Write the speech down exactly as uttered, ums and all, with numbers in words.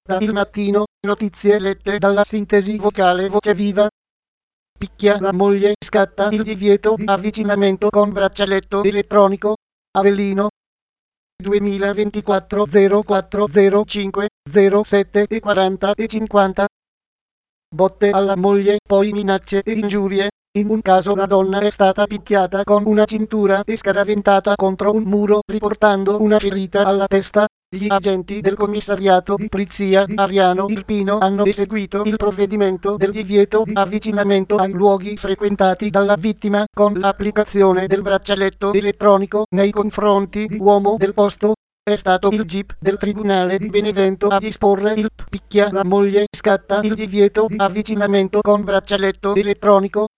Da Il Mattino, notizie lette dalla sintesi vocale Voce Viva. Picchia la moglie, scatta il divieto di avvicinamento con braccialetto elettronico. Avellino. duemilaventiquattro zero quattro zero cinque zero sette e quaranta e cinquanta. Botte alla moglie, poi minacce e ingiurie. In un caso la donna è stata picchiata con una cintura e scaraventata contro un muro, riportando una ferita alla testa. Gli agenti del commissariato di polizia di Ariano Irpino hanno eseguito il provvedimento del divieto di avvicinamento ai luoghi frequentati dalla vittima con l'applicazione del braccialetto elettronico nei confronti di uomo del posto. È stato il G I P del Tribunale di Benevento a disporre il picchia la moglie, scatta il divieto di avvicinamento con braccialetto elettronico.